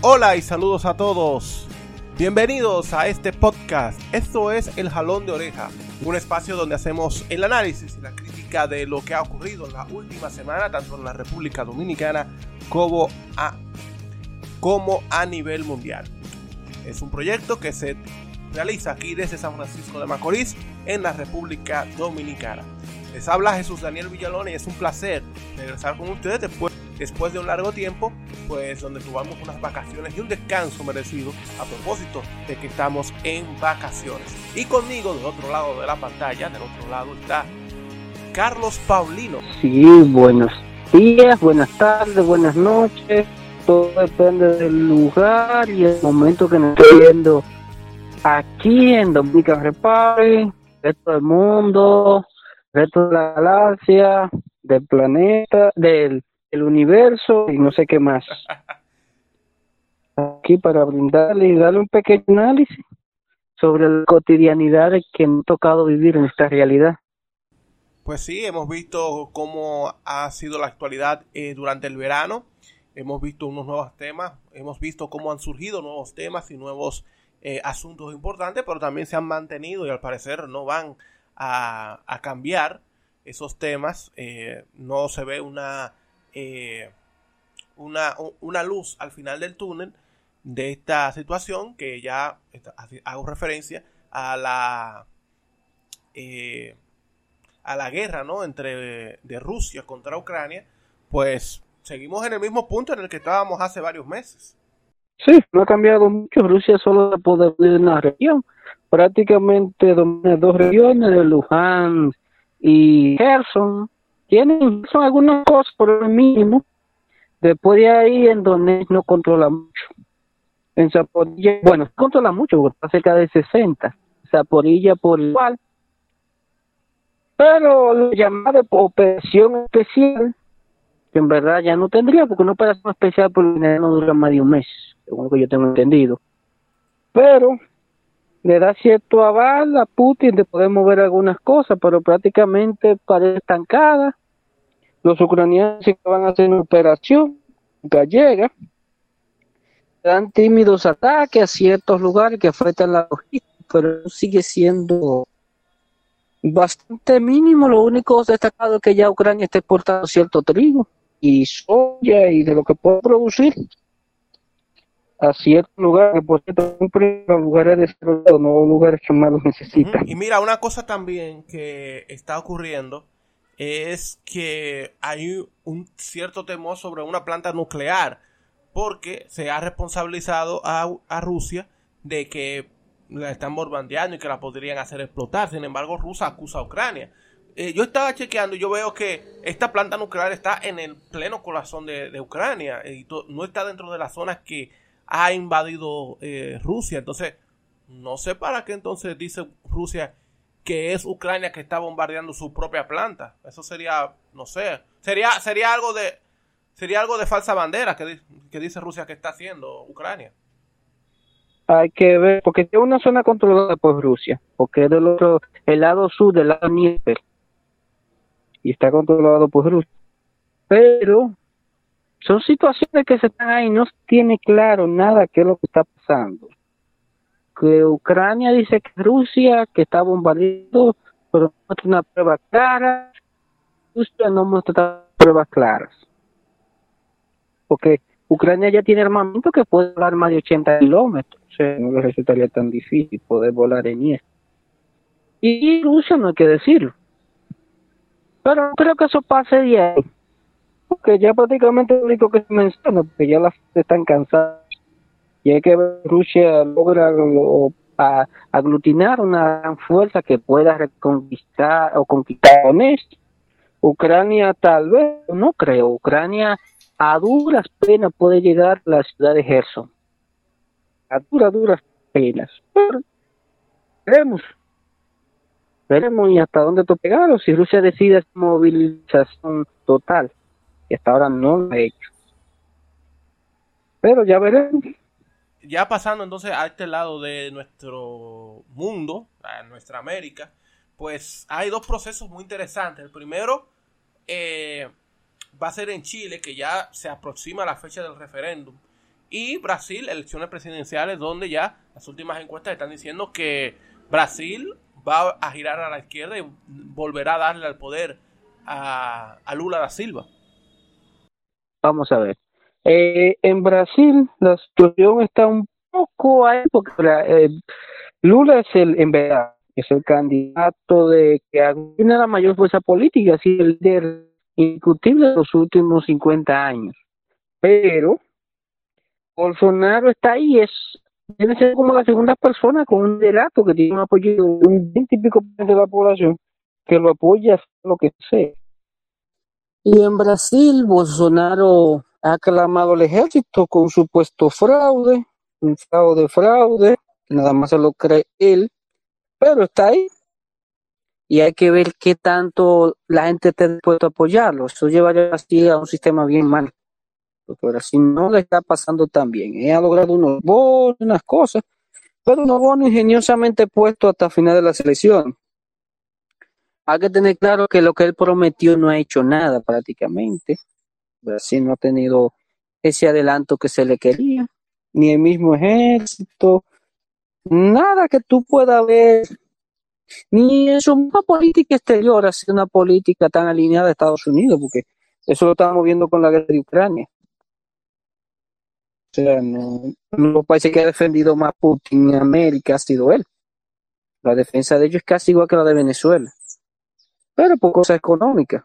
Hola y saludos a todos. Bienvenidos a este podcast. Esto es El Jalón de Oreja, un espacio donde hacemos el análisis y la crítica de lo que ha ocurrido en la última semana, tanto en la República Dominicana como a nivel mundial. Es un proyecto que se realiza aquí desde San Francisco de Macorís, en la República Dominicana. Les habla Jesús Daniel Villalón y es un placer regresar con ustedes después de un largo tiempo, pues donde tuvimos unas vacaciones y un descanso merecido a propósito de que estamos en vacaciones. Y conmigo del otro lado de la pantalla, del otro lado está Carlos Paulino. Sí, buenos días, buenas tardes, buenas noches. Todo depende del lugar y el momento que nos estoy viendo aquí en Dominican Republic, resto del mundo, resto de la galaxia, del planeta, del universo y no sé qué más. Aquí para brindarle y darle un pequeño análisis sobre la cotidianidad que nos ha tocado vivir en esta realidad. Pues sí, hemos visto cómo ha sido la actualidad durante el verano. Hemos visto unos nuevos temas, hemos visto cómo han surgido nuevos temas y nuevos asuntos importantes, pero también se han mantenido y al parecer no van a cambiar esos temas. No se ve una luz al final del túnel de esta situación, que ya hago referencia a la guerra, ¿no?, de Rusia contra Ucrania. Pues seguimos en el mismo punto en el que estábamos hace varios meses. Sí, no ha cambiado mucho. Rusia solo se puede vivir en una región. Prácticamente domina dos regiones, de Luján y Kherson. Son algunas cosas por el mínimo. Después de ahí, en Donetsk no controla mucho. En Zaporilla, bueno, controla mucho porque está cerca de 60. Zaporilla por igual. Pero lo llamado operación especial, que en verdad ya no tendría, porque una operación especial por no dura más de un mes, según lo que yo tengo entendido. Pero le da cierto aval a Putin de poder mover algunas cosas, pero prácticamente parece estancada. Los ucranianos sí que van a hacer una operación gallega, dan tímidos ataques a ciertos lugares que afectan la logística, pero sigue siendo bastante mínimo. Lo único destacado es que ya Ucrania está exportando cierto trigo y soya y de lo que puede producir a ciertos lugares, por cierto, los lugares desarrollados, no lugares que más los necesitan. Y mira, una cosa también que está ocurriendo es que hay un cierto temor sobre una planta nuclear, porque se ha responsabilizado a Rusia de que la están bombardeando y que la podrían hacer explotar. Sin embargo, Rusia acusa a Ucrania. Yo estaba chequeando y yo veo que esta planta nuclear está en el pleno corazón de Ucrania y no está dentro de las zonas que ha invadido Rusia. Entonces, no sé para qué entonces dice Rusia que es Ucrania que está bombardeando su propia planta. Eso sería, no sé, sería algo de falsa bandera que dice Rusia que está haciendo Ucrania. Hay que ver, porque es una zona controlada por Rusia, porque es el lado sur del lado Dnieper, y está controlado por Rusia. Pero son situaciones que se están ahí, no se tiene claro nada qué es lo que está pasando. Que Ucrania dice que Rusia que está bombardeando, pero no muestra una prueba clara. Rusia no muestra pruebas claras, porque Ucrania ya tiene armamento que puede volar más de 80 kilómetros. O sea, no le resultaría tan difícil poder volar en eso. Y Rusia no hay que decirlo. Pero no creo que eso pase de ahí, porque ya prácticamente lo único que se menciona, porque ya las están cansadas. Y hay que ver si Rusia logra aglutinar una gran fuerza que pueda reconquistar o conquistar con esto. Ucrania tal vez, no creo. Ucrania a duras penas puede llegar a la ciudad de Kherson. A duras penas. Pero veremos y hasta dónde tope o si Rusia decide movilización total, que hasta ahora no lo ha hecho. Pero ya veremos. Ya pasando entonces a este lado de nuestro mundo, a nuestra América, pues hay dos procesos muy interesantes. El primero va a ser en Chile, que ya se aproxima la fecha del referéndum, y Brasil, elecciones presidenciales, donde ya las últimas encuestas están diciendo que Brasil va a girar a la izquierda y volverá a darle al poder a Lula da Silva. Vamos a ver. En Brasil la situación está un poco ahí porque Lula es en verdad, es el candidato de que tiene la mayor fuerza política, así el líder indiscutible de los últimos 50 años. Pero Bolsonaro está ahí, debe ser como la segunda persona con un liderato que tiene un apoyo de un 20 y pico por ciento de la población que lo apoya lo que sea. Y en Brasil, Bolsonaro ha aclamado al ejército con un supuesto fraude, que nada más se lo cree él, pero está ahí. Y hay que ver qué tanto la gente está dispuesta a apoyarlo. Eso llevaría así a un sistema bien mal. Porque Brasil no le está pasando tan bien. Ha logrado unos bonos, unas cosas, pero unos bonos ingeniosamente puestos hasta el final de la selección. Hay que tener claro que lo que él prometió no ha hecho nada prácticamente. Brasil no ha tenido ese adelanto que se le quería, ni el mismo ejército, nada que tú puedas ver, ni en su misma política exterior ha sido una política tan alineada a Estados Unidos, porque eso lo estamos viendo con la guerra de Ucrania. O sea, no, los países que ha defendido más Putin en América ha sido él. La defensa de ellos es casi igual que la de Venezuela, pero por cosas económicas.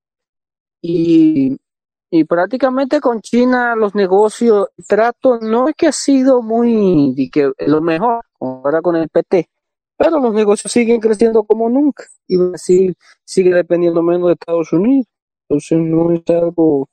Y prácticamente con China los negocios, el trato no es que ha sido muy que lo mejor, ahora con el PT, pero los negocios siguen creciendo como nunca y Brasil sigue dependiendo menos de Estados Unidos. Entonces no es algo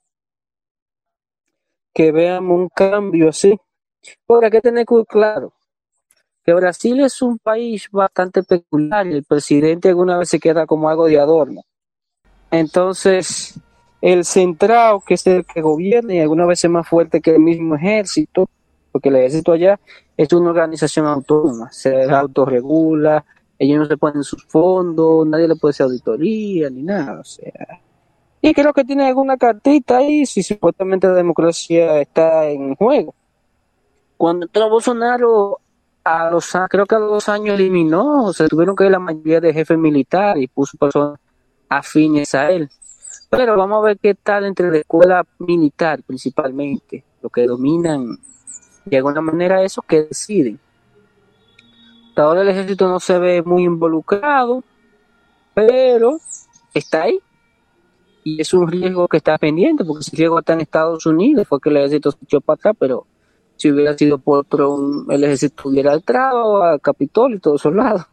que veamos un cambio así. Ahora hay que tener claro que Brasil es un país bastante peculiar y el presidente alguna vez se queda como algo de adorno. Entonces, el centrado, que es el que gobierna y algunas veces más fuerte que el mismo ejército, porque el ejército allá es una organización autónoma, se autorregula, ellos no se ponen sus fondos, nadie le puede hacer auditoría ni nada, o sea. Y creo que tiene alguna cartita ahí si supuestamente la democracia está en juego. Cuando entró Bolsonaro, creo que a los 2 años eliminó, se tuvieron que ir la mayoría de jefes militares y puso personas afines a él. Pero vamos a ver qué tal entre la escuela militar principalmente, lo que dominan de alguna manera eso que deciden. Hasta ahora el ejército no se ve muy involucrado, pero está ahí. Y es un riesgo que está pendiente, porque si el riesgo está en Estados Unidos, fue que el ejército se echó para atrás, pero si hubiera sido por Trump, el ejército hubiera entrado a Capitolio y todos esos lados.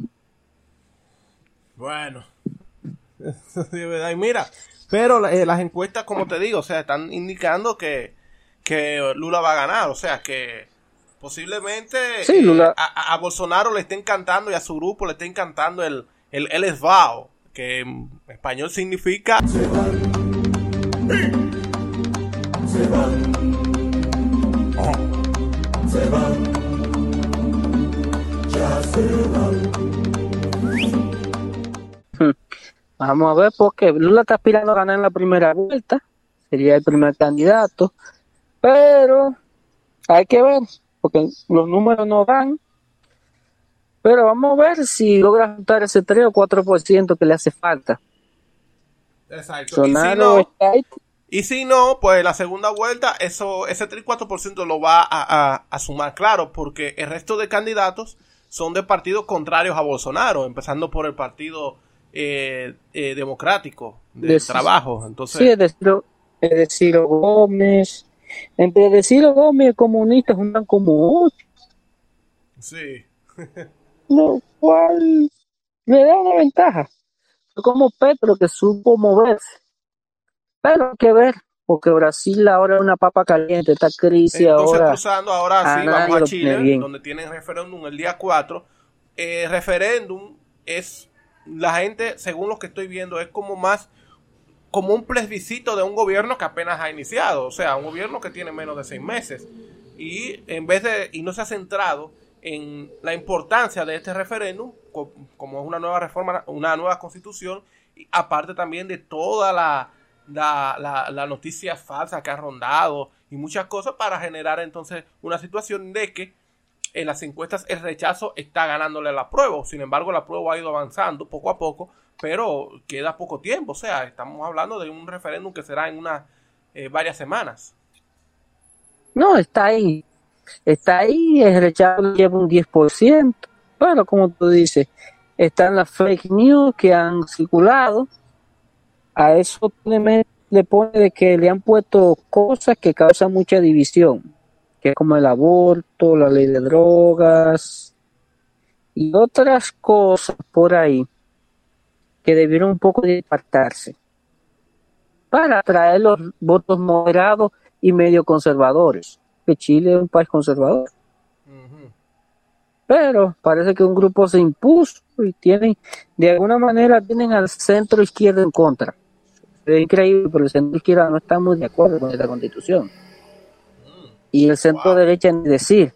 Bueno, de verdad, y mira, pero las encuestas, como te digo, o sea, están indicando que Lula va a ganar, o sea, que posiblemente sí, Lula. A Bolsonaro le esté encantando y a su grupo le esté encantando el esvao, que en español significa se van, se van, se van, ya se van. Vamos a ver, porque Lula está aspirando a ganar en la primera vuelta, sería el primer candidato, pero hay que ver, porque los números no dan, pero vamos a ver si logra juntar ese 3 o 4% que le hace falta. Exacto. Y si no, pues la segunda vuelta, ese 3 y 4% lo va a sumar, claro, porque el resto de candidatos son de partidos contrarios a Bolsonaro, empezando por el partido democrático del trabajo. Entonces, sí, es decir, Gómez, entre Deciro Gómez y el comunista juntan como 8. Sí. Lo cual le da una ventaja. Como Petro, que supo moverse. Pero hay que ver, porque Brasil ahora es una papa caliente, esta crisis. Entonces, ahora cruzando ahora sí, vamos a Chile, donde tienen referéndum el día 4. Referéndum es, la gente, según lo que estoy viendo, es como más como un plebiscito de un gobierno que apenas ha iniciado, o sea, un gobierno que tiene menos de 6 meses. Y y no se ha centrado en la importancia de este referéndum, como es una nueva reforma, una nueva constitución, y aparte también de toda la noticia falsa que ha rondado y muchas cosas para generar entonces una situación de que en las encuestas el rechazo está ganándole la prueba. Sin embargo, la prueba ha ido avanzando poco a poco, pero queda poco tiempo. O sea, estamos hablando de un referéndum que será en unas varias semanas. No, está ahí. Está ahí, el rechazo lleva un 10%. Pero como tú dices, están las fake news que han circulado. A eso le pone de que le han puesto cosas que causan mucha división, que es como el aborto, la ley de drogas y otras cosas por ahí que debieron un poco de apartarse para atraer los votos moderados y medio conservadores, que Chile es un país conservador. Pero parece que un grupo se impuso y de alguna manera tienen al centro izquierdo en contra. Es increíble, pero el centro izquierda no está muy de acuerdo con esta constitución. Y el centro derecha ni decir.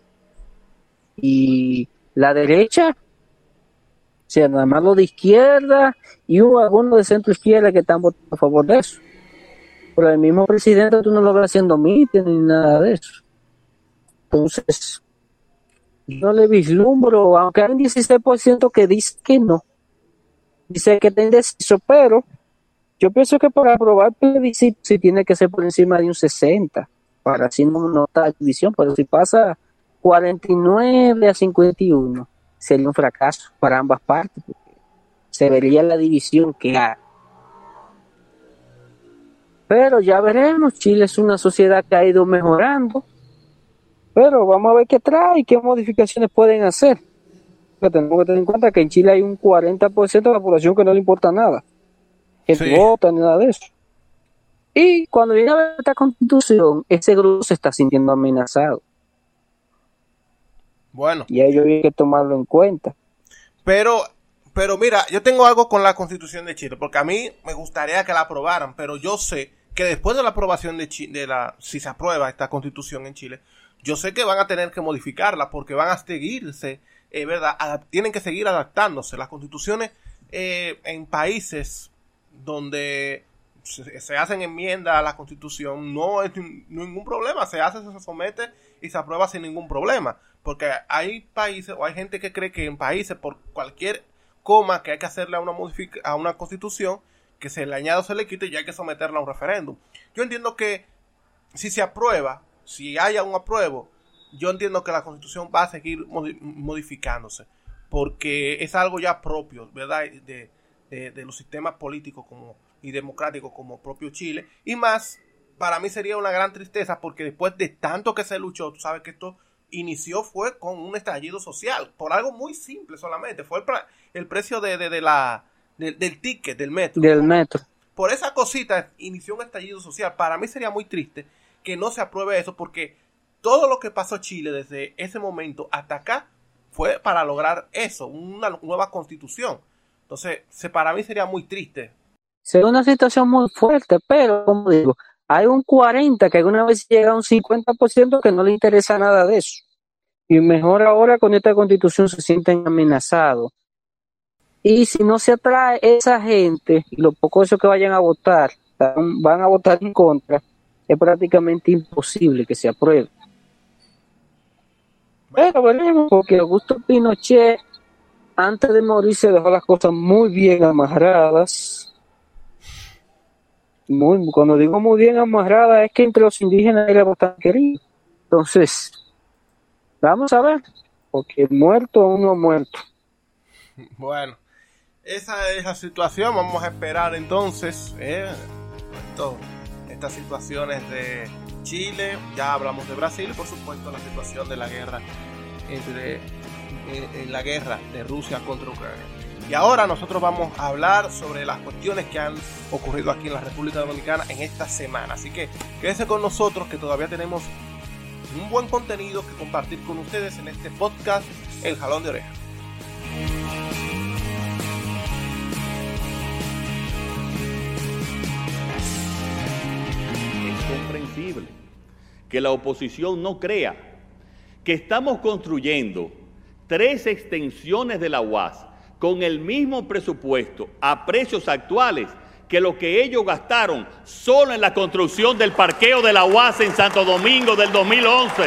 Y la derecha, o sea, nada más lo de izquierda, y hubo algunos de centro izquierda que están votando a favor de eso. Pero el mismo presidente tú no lo ves haciendo mítines ni nada de eso. Entonces, yo le vislumbro, aunque hay un 16% que dice que no, dice que está indeciso, pero yo pienso que para aprobar el plebiscito sí tiene que ser por encima de un 60, para así no notar división, pero si pasa 49-51, sería un fracaso para ambas partes, porque se vería la división que hay. Pero ya veremos, Chile es una sociedad que ha ido mejorando, pero vamos a ver qué trae y qué modificaciones pueden hacer. Pero tenemos que tener en cuenta que en Chile hay un 40% de la población que no le importa nada, que no vota ni nada de eso. Y cuando viene a ver esta constitución, ese grupo se está sintiendo amenazado. Bueno. Y a ello hay que tomarlo en cuenta. Pero mira, yo tengo algo con la Constitución de Chile, porque a mí me gustaría que la aprobaran, pero yo sé que después de la aprobación si se aprueba esta Constitución en Chile, yo sé que van a tener que modificarla, porque van a seguirse, ¿verdad? Tienen que seguir adaptándose. Las constituciones en países donde se hacen enmiendas a la Constitución, no es ningún problema, se somete y se aprueba sin ningún problema, porque hay países o hay gente que cree que en países por cualquier coma que hay que hacerle a una Constitución, que se le añade o se le quite, y hay que someterla a un referéndum. Yo entiendo que si se aprueba, si haya un apruebo, yo entiendo que la Constitución va a seguir modificándose, porque es algo ya propio, ¿verdad?, de los sistemas políticos y democráticos como propio Chile. Y más, para mí sería una gran tristeza, porque después de tanto que se luchó, tú sabes que esto fue con un estallido social, por algo muy simple solamente, fue el precio del ticket del metro. Por esa cosita inició un estallido social. Para mí sería muy triste que no se apruebe eso, porque todo lo que pasó Chile desde ese momento hasta acá fue para lograr eso, una nueva constitución. Entonces, para mí sería muy triste. Sería una situación muy fuerte, pero como digo, hay un 40% que alguna vez llega a un 50% que no le interesa nada de eso. Y mejor ahora con esta constitución se sienten amenazados. Y si no se atrae esa gente, y los pocos que vayan a votar, van a votar en contra, es prácticamente imposible que se apruebe. Pero veremos, porque Augusto Pinochet, antes de morir, se dejó las cosas muy bien amarradas. Cuando digo muy bien amarradas, es que entre los indígenas era bastante querido. Entonces, vamos a ver, porque muerto o no muerto. Bueno, esa es la situación. Vamos a esperar entonces estas situaciones de Chile. Ya hablamos de Brasil y por supuesto la situación de la guerra en la guerra de Rusia contra Ucrania. Y ahora nosotros vamos a hablar sobre las cuestiones que han ocurrido aquí en la República Dominicana en esta semana. Así que quédense con nosotros, que todavía tenemos un buen contenido que compartir con ustedes en este podcast, El Jalón de Oreja. Es comprensible que la oposición no crea que estamos construyendo 3 extensiones de la UAS con el mismo presupuesto a precios actuales que lo que ellos gastaron solo en la construcción del parqueo de la UAS en Santo Domingo del 2011.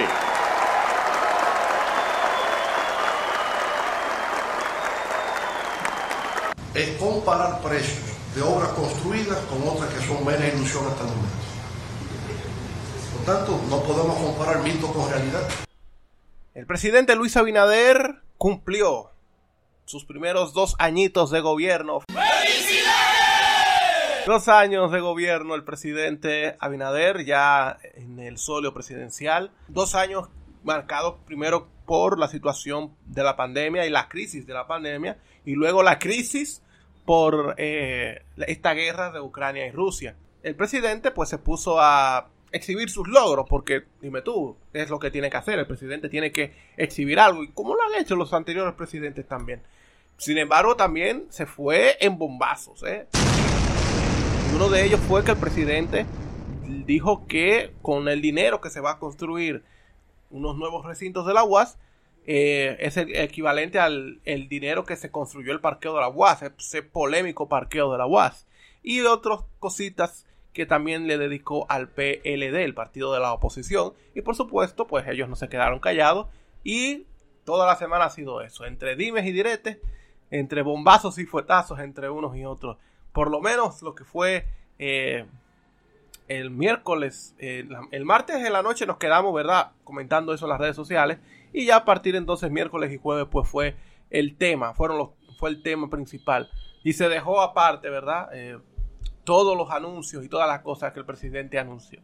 Es comparar precios de obras construidas con otras que son meras ilusiones hasta el momento. Por tanto, no podemos comparar mito con realidad. El presidente Luis Abinader cumplió sus primeros 2 añitos de gobierno. ¡Felicidades! 2 años de gobierno el presidente Abinader ya en el solio presidencial. 2 años marcados primero por la situación de la pandemia y la crisis de la pandemia, y luego la crisis por esta guerra de Ucrania y Rusia. El presidente pues se puso a exhibir sus logros, porque dime tú, ¿qué es lo que tiene que hacer? El presidente tiene que exhibir algo, y como lo han hecho los anteriores presidentes también. Sin embargo, también se fue en bombazos, Y uno de ellos fue que el presidente dijo que con el dinero que se va a construir unos nuevos recintos de la UAS, es el equivalente al el dinero que se construyó el parqueo de la UAS, ese polémico parqueo de la UAS, y otras cositas que también le dedicó al PLD, el partido de la oposición, y por supuesto, pues ellos no se quedaron callados, y toda la semana ha sido eso, entre dimes y diretes, entre bombazos y fuetazos entre unos y otros. Por lo menos lo que fue el miércoles, el martes en la noche nos quedamos, ¿verdad?, comentando eso en las redes sociales, y ya a partir entonces miércoles y jueves pues fue el tema, fue el tema principal, y se dejó aparte, ¿verdad?, todos los anuncios y todas las cosas que el presidente anunció.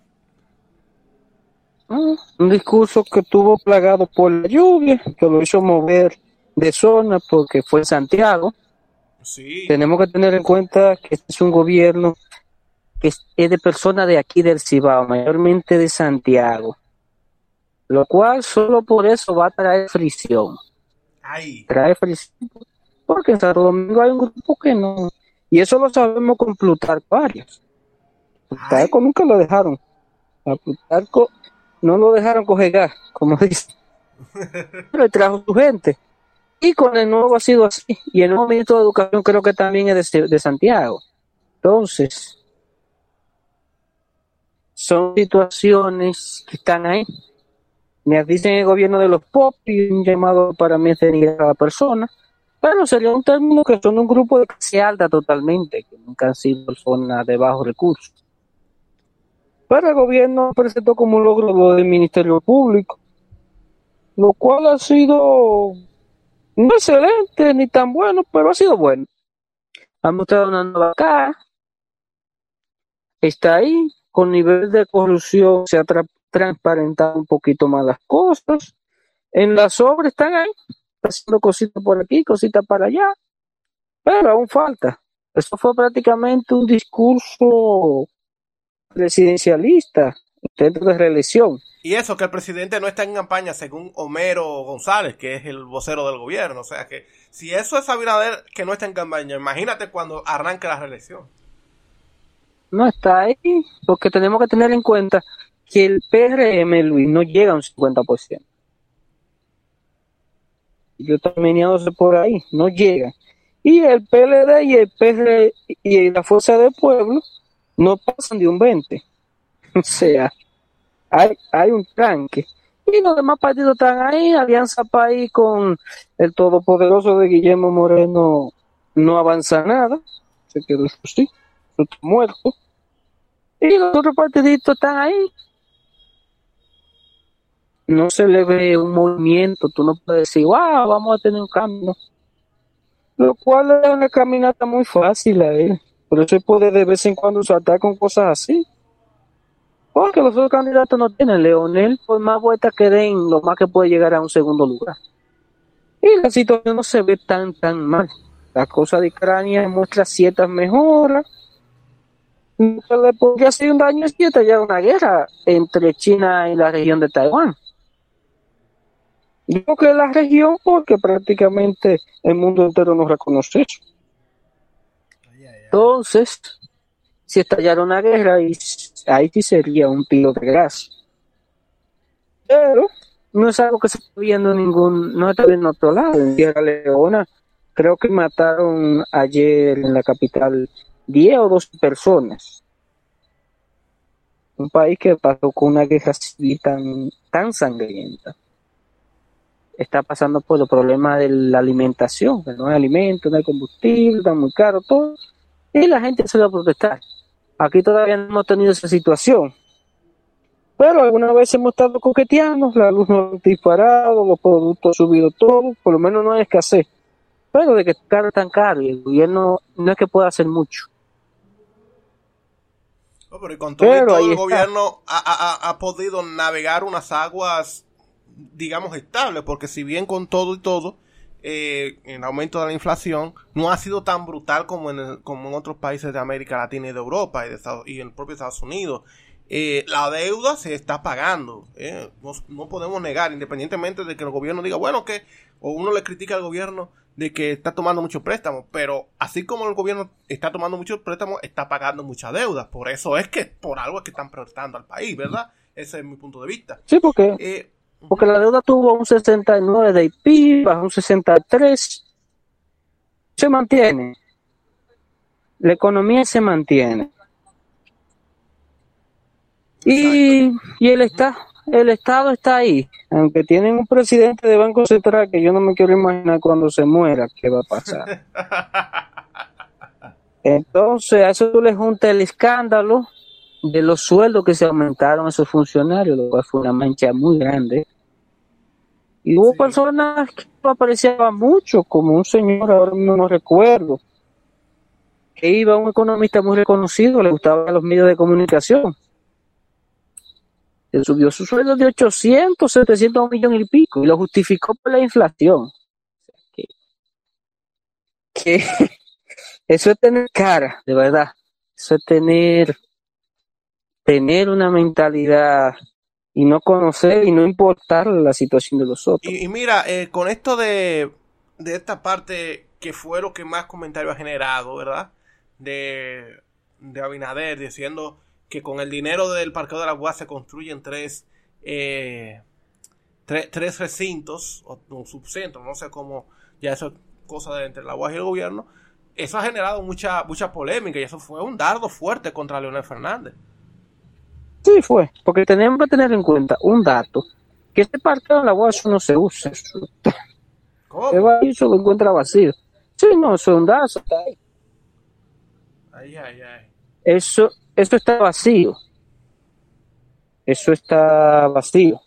Un discurso que estuvo plagado por la lluvia, que lo hizo mover de zona porque fue en Santiago. Sí. Tenemos que tener en cuenta que este es un gobierno que es de personas de aquí del Cibao, mayormente de Santiago, lo cual solo por eso va a traer fricción. Trae fricción porque en Santo Domingo hay un grupo que no, y eso lo sabemos con Plutarco Arias. Plutarco nunca lo dejaron, a Plutarco no lo dejaron coger gas, como dice, pero él trajo su gente, y con el nuevo ha sido así, y el nuevo ministro de Educación creo que también es de Santiago. Entonces son situaciones que están ahí. Me dicen el gobierno de los pop, y un llamado para mí es denigrar a la persona, pero sería un término que son un grupo de clase alta totalmente, que nunca han sido personas de bajos recursos. Pero el gobierno presentó como un logro lo del Ministerio Público, lo cual ha sido no excelente ni tan bueno, pero ha sido bueno. Ha mostrado una nueva cara, está ahí, con nivel de corrupción se ha transparentado un poquito más las cosas. En las obras están ahí, haciendo cositas por aquí, cositas para allá, pero aún falta. Esto fue prácticamente un discurso presidencialista, intento de reelección. Y eso, que el presidente no está en campaña, según Homero González, que es el vocero del gobierno. O sea que, si eso es Abinader que no está en campaña, imagínate cuando arranque la reelección. No está ahí, porque tenemos que tener en cuenta que el PRM, Luis, no llega a un 50%. Yo también sé por ahí, no llega. Y el PLD y el PR y la Fuerza del Pueblo no pasan de un 20%. O sea, hay un tranque. Y los demás partidos están ahí. Alianza País con el todopoderoso de Guillermo Moreno no avanza nada. Se quedó así, está muerto. Y los otros partiditos están ahí. No se le ve un movimiento. Tú no puedes decir, wow, vamos a tener un cambio. Lo cual es una caminata muy fácil a él. Por eso puede de vez en cuando saltar con cosas así. Porque los otros candidatos no tienen. Leonel, por más vueltas que den, lo más que puede llegar a un segundo lugar. Y la situación no se ve tan mal. La cosa de Ucrania muestra ciertas mejoras. Lo que le podría hacer un daño es que estallar una guerra entre China y la región de Taiwán. Yo creo que la región, porque prácticamente el mundo entero nos reconoce eso. Entonces, si estallara una guerra, ahí sí sería un tiro de gracia. Pero no es algo que se está viendo no está viendo en otro lado. En Sierra Leona, creo que mataron ayer en la capital 10 o 12 personas. Un país que pasó con una guerra civil tan sangrienta. Está pasando por los problemas de la alimentación, que no hay alimento, no hay combustible, está muy caro todo. Y la gente se va a protestar. Aquí todavía no hemos tenido esa situación. Pero alguna vez hemos estado coqueteando, la luz no ha disparado, los productos han subido todo, por lo menos no hay escasez. Pero de que caro tan caro y el gobierno no es que pueda hacer mucho. No, pero y con todo, Pero y todo ahí el está. gobierno ha podido navegar unas aguas, digamos, estables, porque si bien con todo y todo, el aumento de la inflación no ha sido tan brutal como en otros países de América Latina y de Europa y en el propio Estados Unidos. La deuda se está pagando, no podemos negar, independientemente de que el gobierno diga, bueno, o uno le critica al gobierno de que está tomando muchos préstamos, pero así como el gobierno está tomando muchos préstamos, está pagando mucha deuda. Por eso es que, por algo es que están prestando al país, ¿verdad? Ese es mi punto de vista. Sí, porque la deuda tuvo un 69 de PIB, bajó un 63, se mantiene. La economía se mantiene. Y el Estado está ahí, aunque tienen un presidente de Banco Central que yo no me quiero imaginar cuando se muera qué va a pasar. Entonces a eso tú le juntas el escándalo de los sueldos que se aumentaron a esos funcionarios, lo cual fue una mancha muy grande. Y hubo personas que no apreciaban mucho, como un señor, ahora mismo no recuerdo, que iba un economista muy reconocido, le gustaban los medios de comunicación. Se subió su sueldo de 800, 700 millones y pico, y lo justificó por la inflación. Que eso es tener cara, de verdad. Eso es tener una mentalidad y no conocer y no importar la situación de los otros. Y mira, con esto de esta parte que fue lo que más comentarios ha generado, ¿verdad? De Abinader diciendo que con el dinero del parqueo de la UAS se construyen tres recintos o un subcentro, no sé cómo, ya eso es cosa de entre la UAS y el gobierno. Eso ha generado mucha polémica y eso fue un dardo fuerte contra Leonel Fernández. Sí, fue, porque tenemos que tener en cuenta un dato, que este parqueo en la UAS no se usa. ¿Cómo? Eso lo encuentra vacío. Sí, no, eso es un dato, eso está ahí. Ay. Eso está vacío. Eso está vacío.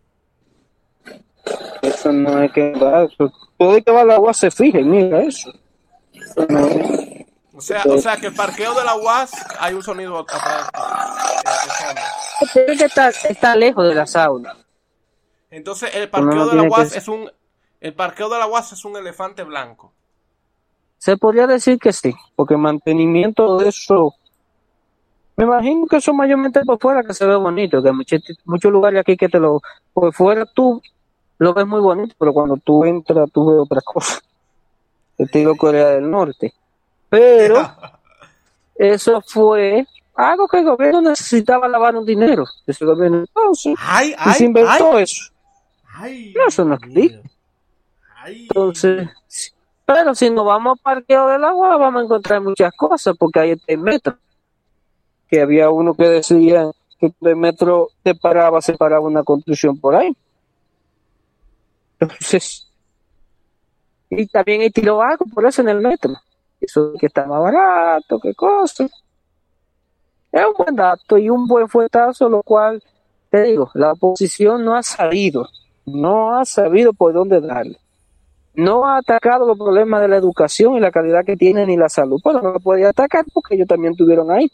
Eso no es que va, eso, todo el que va al agua se fije, mira eso. Eso no es. O sea que el parqueo de la UAS hay un sonido atrás. Tiene que está lejos de la sauna. Entonces el parqueo de la UAS es un elefante blanco. Se podría decir que sí, porque el mantenimiento de eso, me imagino que eso mayormente por fuera que se ve bonito, que hay muchos lugares aquí que por fuera tú lo ves muy bonito, pero cuando tú entras tú ves otra cosa. Estilo Corea del Norte. Pero eso fue algo que el gobierno necesitaba lavar un dinero. Ese gobierno entonces se inventó eso. No, eso no es que entonces, pero si nos vamos al parqueo del agua vamos a encontrar muchas cosas, porque hay el metro, que había uno que decía que el metro separaba una construcción por ahí. Entonces, y también hay tiró algo por eso en el metro. Eso que está más barato, qué cosa. Es un buen dato y un buen fuetazo, lo cual, te digo, la oposición no ha sabido por dónde darle. No ha atacado los problemas de la educación y la calidad que tienen y la salud, pero no lo podía atacar porque ellos también estuvieron ahí.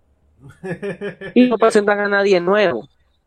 Y no presentan a nadie nuevo.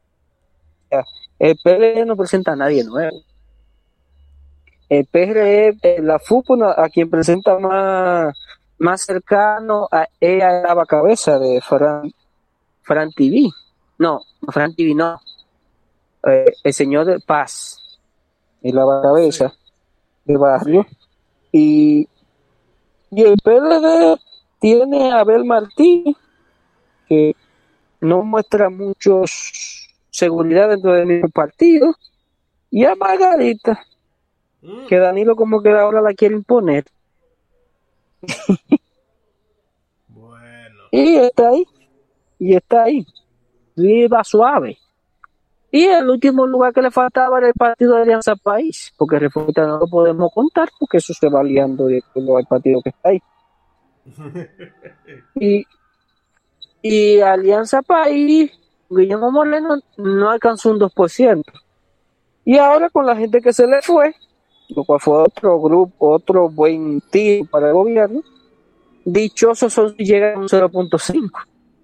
El PLD no presenta a nadie nuevo. El PRE, la FUPO, a quien presenta más cercano a ella, la cabeza de Fran TV. No, Fran TV no. El señor de Paz, y la cabeza de barrio. Y el PLD tiene a Abel Martí, que no muestra muchos seguridad dentro del mismo partido, y a Margarita, que Danilo como que ahora la quiere imponer. Y está ahí, y está ahí. Y va suave. Y el último lugar que le faltaba era el partido de Alianza País, porque Reformista no lo podemos contar, porque eso se va liando de todo el partido que está ahí. Y Alianza País, Guillermo Moreno no alcanzó un 2%. Y ahora con la gente que se le fue, lo cual fue otro grupo, otro buen tiro para el gobierno, dichosos son si llegan a un 0.5.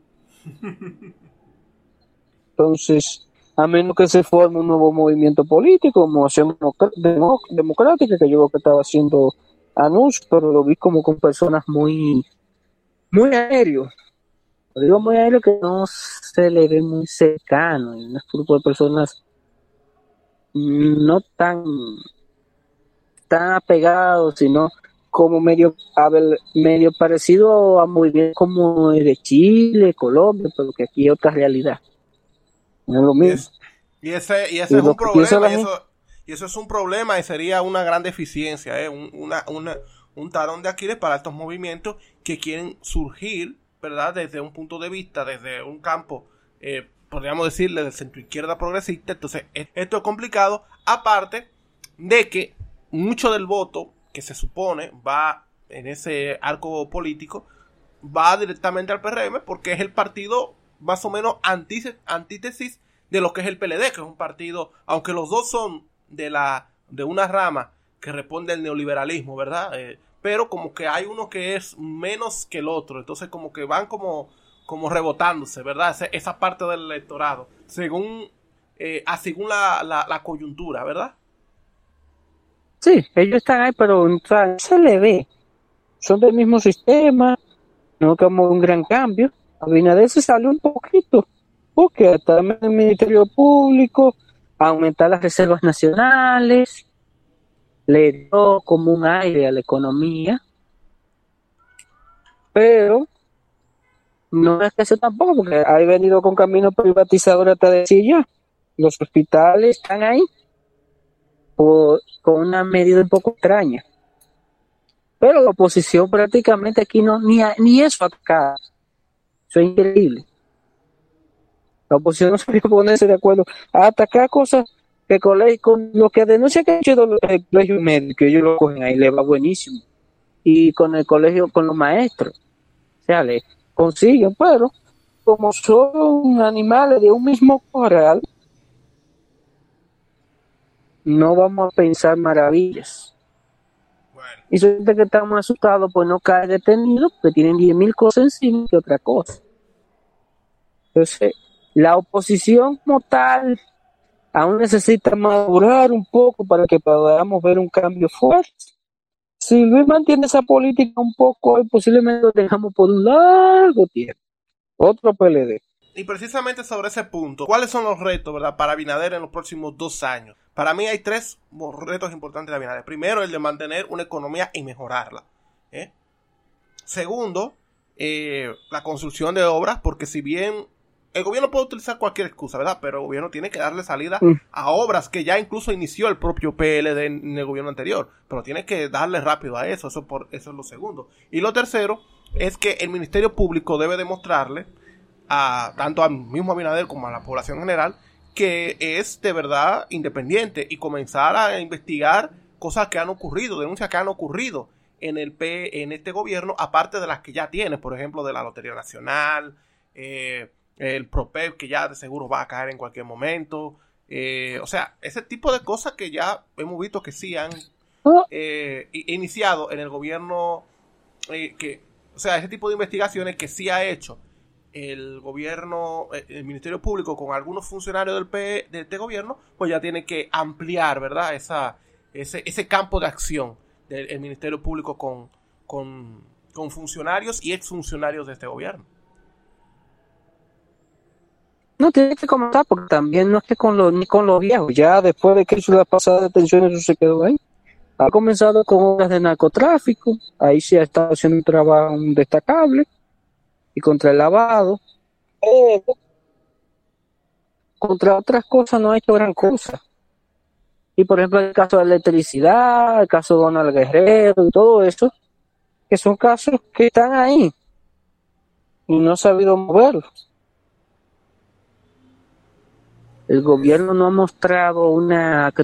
Entonces, a menos que se forme un nuevo movimiento político, como Acción Democrática, que yo creo que estaba haciendo anuncios, pero lo vi como con personas muy aéreos. Lo digo muy aéreo que no se le ve muy cercano, y un grupo de personas no tan apegados, sino como medio parecido a movimientos como el de Chile, Colombia, pero que aquí hay otra realidad. No es lo mismo. Y ese es un problema, y eso es un problema y sería una gran deficiencia, un talón de Aquiles para estos movimientos que quieren surgir, ¿verdad? Desde un punto de vista, desde un campo, podríamos decirle, de centroizquierda progresista. Entonces, esto es complicado, aparte de que mucho del voto que se supone va en ese arco político va directamente al PRM, porque es el partido más o menos antítesis de lo que es el PLD, que es un partido, aunque los dos son de una rama que responde al neoliberalismo, ¿verdad? Pero como que hay uno que es menos que el otro, entonces como que van como rebotándose, ¿verdad? Esa parte del electorado, según la coyuntura, ¿verdad? Sí, ellos están ahí, pero o sea, se le ve. Son del mismo sistema, no como un gran cambio. Abinader se salió un poquito, porque hasta en el Ministerio Público, aumentar las reservas nacionales, le dio como un aire a la economía, pero no es que eso tampoco, porque ha venido con camino privatizador hasta decir ya, los hospitales están ahí, con una medida un poco extraña. Pero la oposición prácticamente aquí no, ni eso acá. Eso es increíble. La oposición no sabía ponerse de acuerdo a atacar cosas que con lo que denuncia que ha hecho el colegio médico, ellos lo cogen ahí, le va buenísimo. Y con el colegio, con los maestros, o sea, le consiguen, pero como son animales de un mismo corral, no vamos a pensar maravillas. Bueno. Y suerte que estamos asustados por no caer detenidos, porque tienen 10.000 cosas encima que otra cosa. Entonces, la oposición como tal aún necesita madurar un poco para que podamos ver un cambio fuerte. Si Luis mantiene esa política un poco, posiblemente lo dejamos por un largo tiempo. Otro PLD. Y precisamente sobre ese punto, ¿cuáles son los retos, verdad, para Abinader en los próximos 2 años? Para mí hay 3 retos importantes de Abinader. Primero, el de mantener una economía y mejorarla. Segundo, la construcción de obras, porque si bien el gobierno puede utilizar cualquier excusa, ¿verdad? Pero el gobierno tiene que darle salida a obras que ya incluso inició el propio PLD en el gobierno anterior. Pero tiene que darle rápido a eso. Eso es lo segundo. Y lo tercero es que el Ministerio Público debe demostrarle tanto al mismo Abinader como a la población en general que es de verdad independiente y comenzar a investigar cosas que han ocurrido, denuncias que han ocurrido en este gobierno, aparte de las que ya tiene, por ejemplo, de la Lotería Nacional, el PROPEP, que ya de seguro va a caer en cualquier momento, o sea, ese tipo de cosas que ya hemos visto que sí han iniciado en el gobierno, o sea, ese tipo de investigaciones que sí ha hecho el gobierno, el Ministerio Público con algunos funcionarios de este gobierno, pues ya tiene que ampliar, ¿verdad? Ese campo de acción del Ministerio Público con funcionarios y exfuncionarios de este gobierno. No tiene que comenzar, porque también no es que ni con los viejos, ya después de que hizo la pasada detención, eso se quedó ahí. Ha comenzado con obras de narcotráfico, ahí sí ha estado haciendo un trabajo destacable, y contra el lavado, pero contra otras cosas no ha hecho gran cosa. Y por ejemplo el caso de la electricidad, el caso de Donald Guerrero y todo eso, que son casos que están ahí. y no ha sabido moverlo. El gobierno no ha mostrado una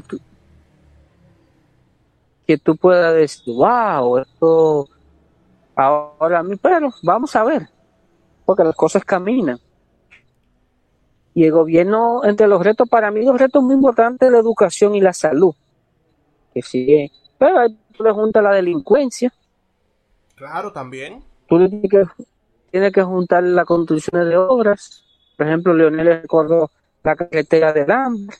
que tú puedas decir, wow, esto ahora a mí, pero vamos a ver, porque las cosas caminan. Y el gobierno, entre los retos, para mí los retos muy importantes, la educación y la salud, que sí, pero ahí tú le juntas la delincuencia. Claro, también. Tú tienes que juntar las construcciones de obras. Por ejemplo, Leonel recordó la carretera de Lamb.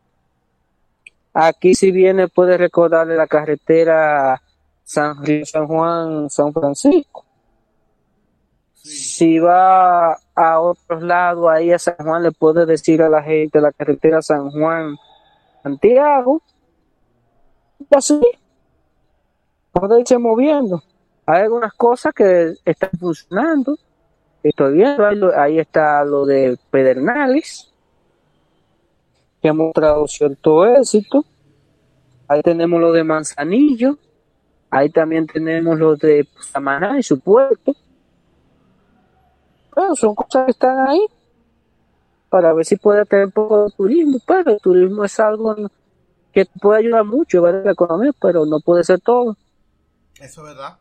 Aquí si viene puede recordarle la carretera San Juan, San Francisco. Sí. Si va a otros lados, ahí a San Juan, le puede decir a la gente la carretera San Juan Santiago. Y así puede irse moviendo. Hay algunas cosas que están funcionando. Estoy viendo, ahí está lo de Pedernales, que ha mostrado cierto éxito. Ahí tenemos lo de Manzanillo. Ahí también tenemos lo de Samaná y su puerto. Pero son cosas que están ahí para ver si puede tener un poco de turismo. Pero el turismo es algo que puede ayudar mucho a la economía, pero no puede ser todo. Eso es verdad.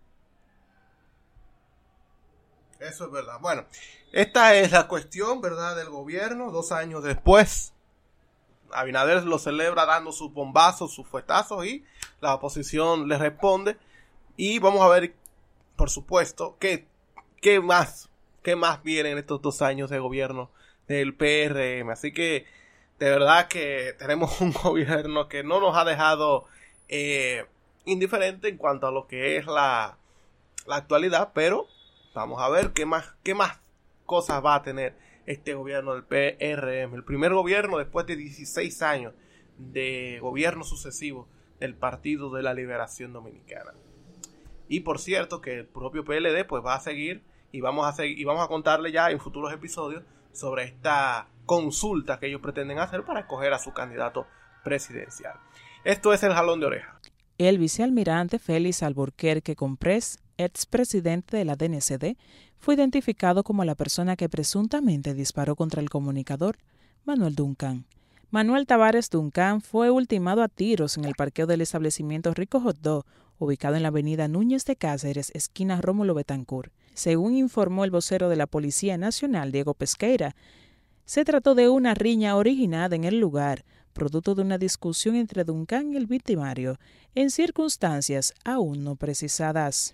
Eso es verdad. Bueno, esta es la cuestión, ¿verdad?, del gobierno. 2 años después, Abinader lo celebra dando sus bombazos, sus fuetazos, y la oposición le responde. Y vamos a ver, por supuesto, qué más viene en estos 2 años de gobierno del PRM. Así que, de verdad que tenemos un gobierno que no nos ha dejado indiferente en cuanto a lo que es la actualidad, pero vamos a ver qué más cosas va a tener este gobierno del PRM. El primer gobierno después de 16 años de gobierno sucesivo del Partido de la Liberación Dominicana. Y por cierto que el propio PLD pues va a seguir y vamos a contarle ya en futuros episodios sobre esta consulta que ellos pretenden hacer para escoger a su candidato presidencial. Esto es el jalón de oreja. El vicealmirante Félix Alburquerque Comprés, expresidente de la DNCD, fue identificado como la persona que presuntamente disparó contra el comunicador Manuel Duncan. Manuel Tavares Duncan fue ultimado a tiros en el parqueo del establecimiento Rico Hot Dog, ubicado en la avenida Núñez de Cáceres, esquina Rómulo Betancourt. Según informó el vocero de la Policía Nacional, Diego Pesqueira, se trató de una riña originada en el lugar, producto de una discusión entre Duncan y el victimario, en circunstancias aún no precisadas.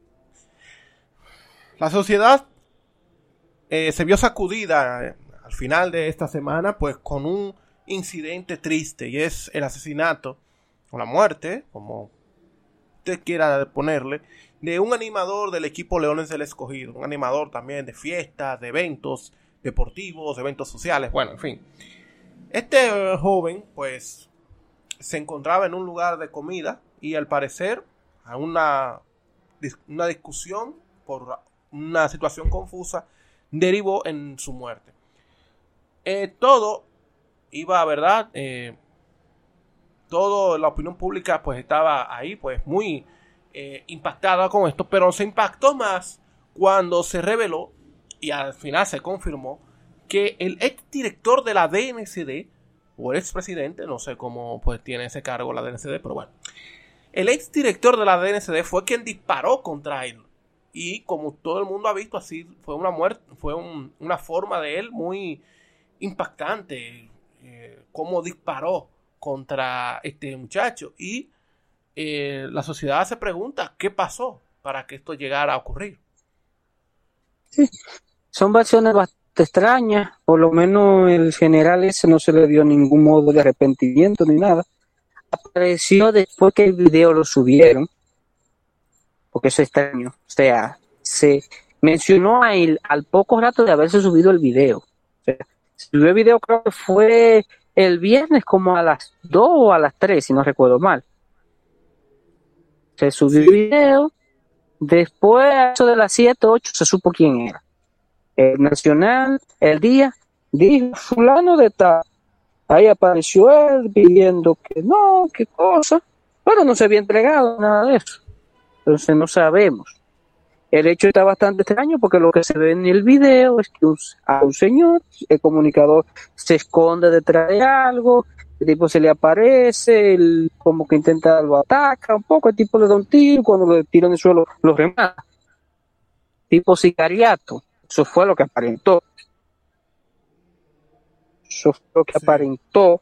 La sociedad se vio sacudida al final de esta semana pues con un incidente triste, y es el asesinato o la muerte, como usted quiera ponerle, de un animador del equipo Leones del Escogido, un animador también de fiestas, de eventos deportivos, de eventos sociales, bueno, en fin. Este joven pues se encontraba en un lugar de comida y al parecer a una discusión por una situación confusa derivó en su muerte. Todo iba, ¿verdad? Toda la opinión pública pues estaba ahí pues muy impactada con esto, pero se impactó más cuando se reveló y al final se confirmó que el exdirector de la DNCD, o el expresidente, no sé cómo pues tiene ese cargo la DNCD, pero bueno, el exdirector de la DNCD fue quien disparó contra él. Y como todo el mundo ha visto, así fue una muerte, fue una forma de él muy impactante, cómo disparó contra este muchacho. Y la sociedad se pregunta qué pasó para que esto llegara a ocurrir. Sí, son versiones bastante extrañas. Por lo menos el general ese no se le dio ningún modo de arrepentimiento ni nada. Apareció después que el video lo subieron, porque eso es extraño. O sea, se mencionó a él al poco rato de haberse subido el video. O sea, se subió el video, creo que fue el viernes como a las 2 o a las 3, si no recuerdo mal. Se subió el video, después a eso de las 7, 8 se supo quién era. El Nacional, el día, dijo fulano de tal. Ahí apareció él pidiendo que no, qué cosa, pero no se había entregado nada de eso. Entonces no sabemos. El hecho está bastante extraño porque lo que se ve en el video es que a un señor, el comunicador se esconde detrás de algo, el tipo se le aparece, él como que intenta, lo ataca un poco, el tipo le da un tiro, cuando le tira en el suelo lo remata. Tipo sicariato, eso fue lo que aparentó. Eso fue lo que aparentó.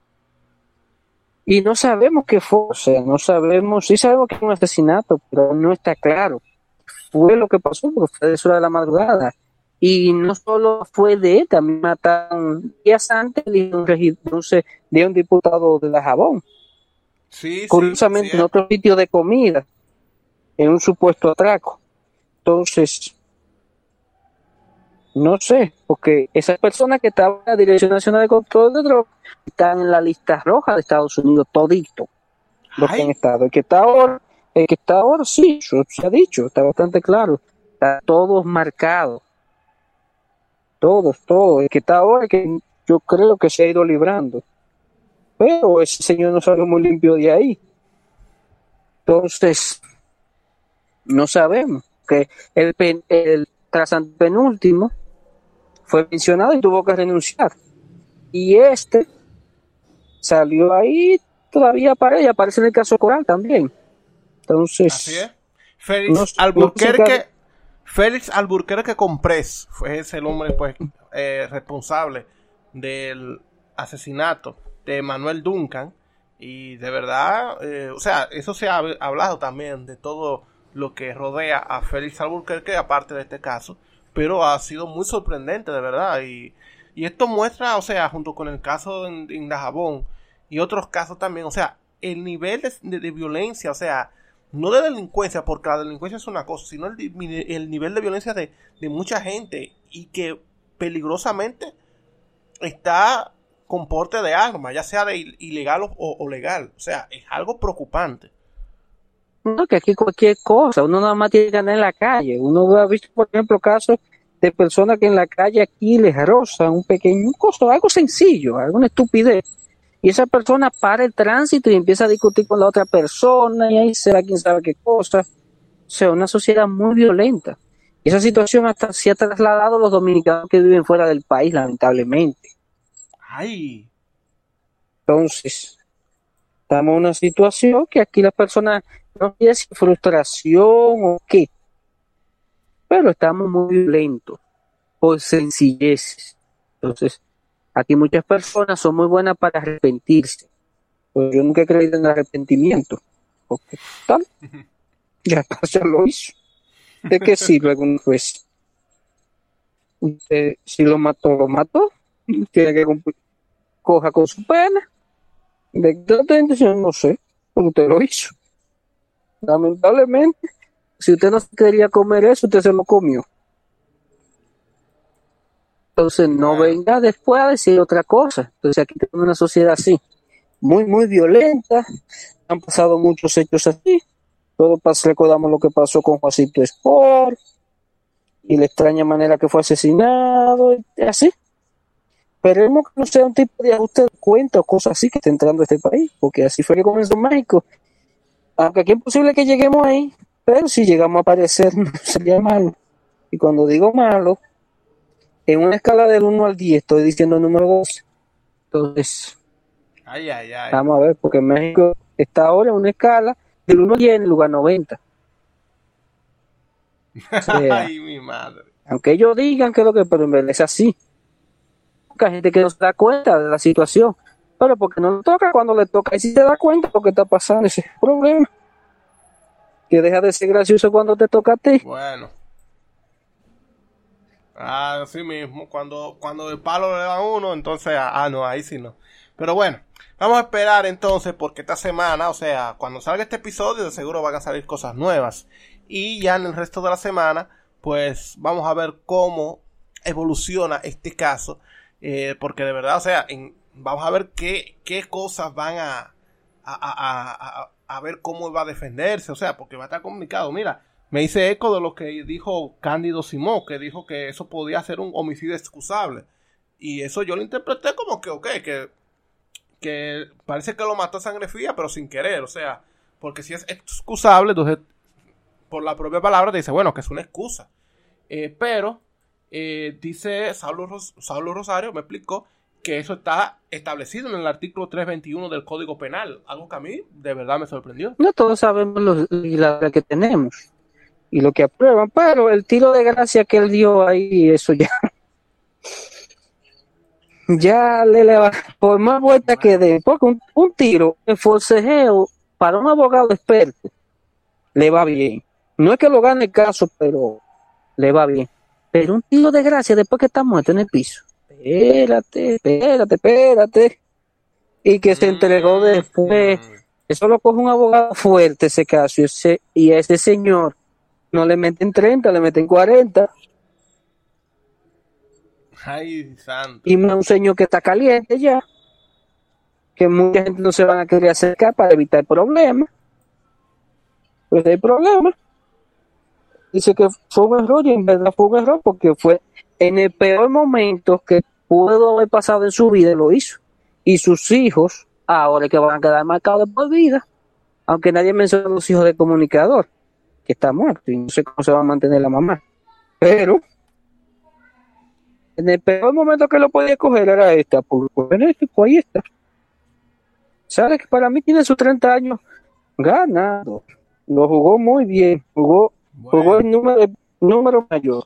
Y no sabemos qué fue, o sea, no sabemos, sí sabemos que es un asesinato, pero no está claro. Fue lo que pasó, porque fue de eso de la madrugada. Y no solo fue de él, también mataron días antes de un diputado de Dajabón. Sí, Curiosamente, sí, en otro sitio de comida, en un supuesto atraco. Entonces, no sé, porque esas personas que estaban en la Dirección Nacional de Control de Drogas están en la lista roja de Estados Unidos, todito, los que han estado. El que está ahora, sí, eso se ha dicho, está bastante claro. Está todos marcados. Todos. El que está ahora, que yo creo que se ha ido librando. Pero ese señor no salió muy limpio de ahí. Entonces, no sabemos. Que el tras penúltimo fue mencionado y tuvo que renunciar. Y este salió ahí, todavía aparece en el caso Coral también. Entonces, así es. Félix Alburquerque Comprés fue ese el hombre pues responsable del asesinato de Manuel Duncan. Y de verdad, o sea, eso se ha hablado también de todo lo que rodea a Félix Alburquerque, aparte de este caso, pero ha sido muy sorprendente, de verdad. Y esto muestra, o sea, junto con el caso en Dajabón y otros casos también, o sea, el nivel de violencia, o sea, no de delincuencia, porque la delincuencia es una cosa, sino el nivel de violencia de mucha gente y que peligrosamente está con porte de arma, ya sea de ilegal o legal. O sea, es algo preocupante. No, que aquí cualquier cosa, uno nada más tiene que andar en la calle. Uno ha visto, por ejemplo, casos de personas que en la calle aquí les rozan un pequeño costo, algo sencillo, alguna estupidez. Y esa persona para el tránsito y empieza a discutir con la otra persona y ahí se va quién sabe qué cosa. O sea, una sociedad muy violenta. Y esa situación hasta se ha trasladado a los dominicanos que viven fuera del país, lamentablemente. ¡Ay! Entonces, estamos en una situación que aquí las personas no sé si frustración o qué, pero estamos muy violentos por sencilleces. Entonces, aquí muchas personas son muy buenas para arrepentirse. Pues yo nunca he creído en el arrepentimiento. Porque tal, ya lo hizo. ¿De qué sirve algún juez? Usted, si lo mató. Tiene que cumplir, coja con su pena. ¿De qué intención? No sé, pero usted lo hizo. Lamentablemente, si usted no quería comer eso, usted se lo comió. Entonces no venga después a decir otra cosa. Entonces aquí tenemos una sociedad así, muy, muy violenta. Han pasado muchos hechos así. Todos recordamos lo que pasó con Juancito Sport y la extraña manera que fue asesinado, y así. Esperemos que no sea un tipo de ajuste de cuenta o cosas así que esté entrando a este país, porque así fue que comenzó en México. Aunque aquí es posible que lleguemos ahí, pero si llegamos a aparecer no sería malo. Y cuando digo malo, en una escala del 1 al 10 estoy diciendo el número 12. Entonces, vamos a ver, porque México está ahora en una escala del 1 al 10 en el lugar 90. O sea, ¡Ay, mi madre! Aunque ellos digan que pero en verdad es así. Hay gente que no se da cuenta de la situación, pero porque no le toca cuando le toca, y si se da cuenta de lo que está pasando, ese es el problema. Que deja de ser gracioso cuando te toca a ti. Bueno. Así mismo, cuando el palo le da a uno, entonces, no, ahí sí no. Pero bueno, vamos a esperar entonces, porque esta semana, o sea, cuando salga este episodio, de seguro van a salir cosas nuevas. Y ya en el resto de la semana, pues vamos a ver cómo evoluciona este caso. Porque de verdad, o sea, vamos a ver qué cosas van a ver cómo va a defenderse. O sea, porque va a estar complicado. Mira, me hice eco de lo que dijo Cándido Simón, que dijo que eso podía ser un homicidio excusable. Y eso yo lo interpreté como que parece que lo mató a sangre fría, pero sin querer. O sea, porque si es excusable, entonces por la propia palabra te dice, bueno, que es una excusa. Pero dice Saulo Rosario, me explicó que eso está establecido en el artículo 321 del Código Penal, algo que a mí de verdad me sorprendió. No todos sabemos la que tenemos y lo que aprueban, pero el tiro de gracia que él dio ahí, eso ya le va, por más vuelta que dé, porque un tiro en forcejeo para un abogado experto le va bien. No es que lo gane el caso, pero le va bien. Pero un tiro de gracia después que está muerto en el piso. Espérate. Y que se entregó después. Eso lo coge un abogado fuerte ese caso. Y a ese señor no le meten 30, le meten 40. Ay, santo. Y un señor que está caliente ya. Que mucha gente no se van a querer acercar para evitar problemas. Pues hay problemas. Dice que fue un error y en verdad fue un error porque fue en el peor momento que pudo haber pasado en su vida, lo hizo. Y sus hijos, ahora que van a quedar marcados de por vida, aunque nadie menciona a los hijos del comunicador, que está muerto y no sé cómo se va a mantener la mamá. Pero en el peor momento que lo podía coger era esta, pues ahí está. ¿Sabes que para mí tiene sus 30 años ganado? Lo jugó muy bien, jugó el número mayor.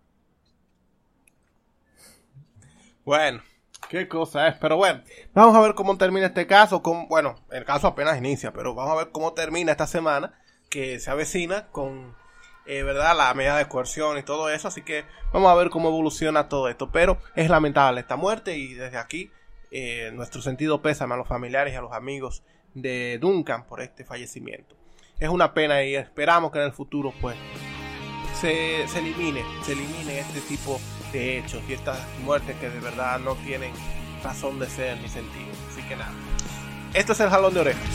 Bueno, qué cosa es, pero bueno, vamos a ver cómo termina este caso. Bueno, el caso apenas inicia, pero vamos a ver cómo termina esta semana que se avecina con, ¿verdad?, la medida de coerción y todo eso. Así que vamos a ver cómo evoluciona todo esto. Pero es lamentable esta muerte y desde aquí nuestro sentido pésame a los familiares y a los amigos de Duncan por este fallecimiento. Es una pena y esperamos que en el futuro pues se elimine este tipo de hechos y estas muertes que de verdad no tienen razón de ser ni sentido. Así que nada, esto es el jalón de orejas.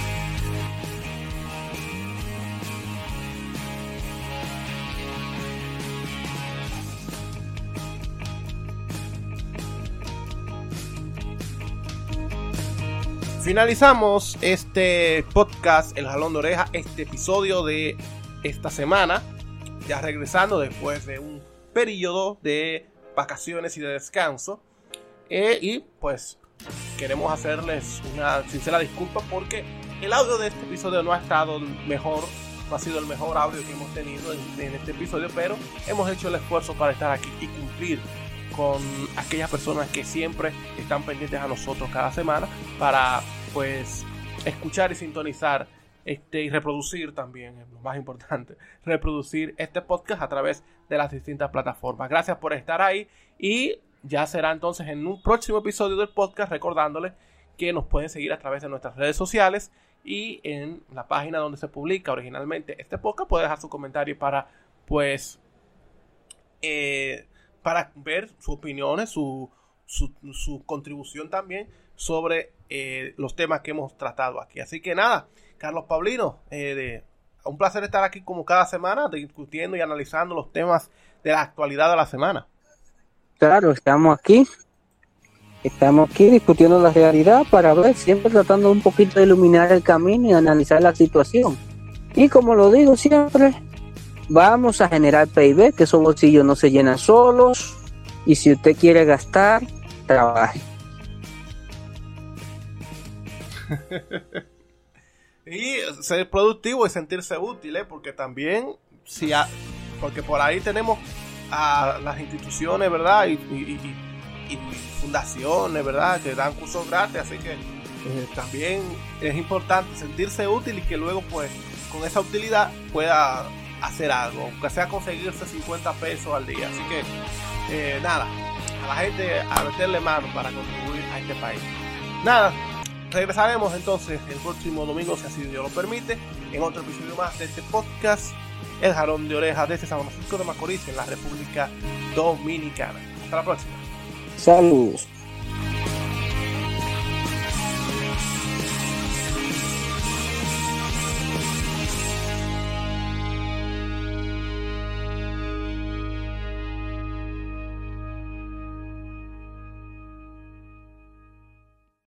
Finalizamos este podcast, el jalón de oreja, este episodio de esta semana, ya regresando después de un periodo de vacaciones y de descanso, y pues queremos hacerles una sincera disculpa porque el audio de este episodio no ha estado mejor, no ha sido el mejor audio que hemos tenido en este episodio, pero hemos hecho el esfuerzo para estar aquí y cumplir con aquellas personas que siempre están pendientes a nosotros cada semana para pues escuchar y sintonizar y reproducir también, es lo más importante, reproducir este podcast a través de las distintas plataformas. Gracias por estar ahí y ya será entonces en un próximo episodio del podcast, recordándoles que nos pueden seguir a través de nuestras redes sociales y en la página donde se publica originalmente este podcast puede dejar su comentario para pues para ver sus opiniones, su contribución también sobre los temas que hemos tratado aquí. Así que nada, Carlos Paulino, un placer estar aquí como cada semana discutiendo y analizando los temas de la actualidad de la semana. Claro, estamos aquí discutiendo la realidad para ver, siempre tratando un poquito de iluminar el camino y analizar la situación. Y como lo digo siempre, vamos a generar PIB, que esos bolsillos no se llenan solos, y si usted quiere gastar, trabaje. Y ser productivo y sentirse útil, porque también porque por ahí tenemos a las instituciones, ¿verdad? Y fundaciones, ¿verdad?, que dan cursos gratis, así que también es importante sentirse útil y que luego pues con esa utilidad pueda hacer algo, aunque sea conseguirse 50 pesos al día. Así que nada, a la gente a meterle mano para contribuir a este país. Nada, regresaremos entonces el próximo domingo, si así Dios lo permite, en otro episodio más de este podcast, El Jalón de Orejas, desde San Francisco de Macorís, en la República Dominicana. Hasta la próxima. Saludos.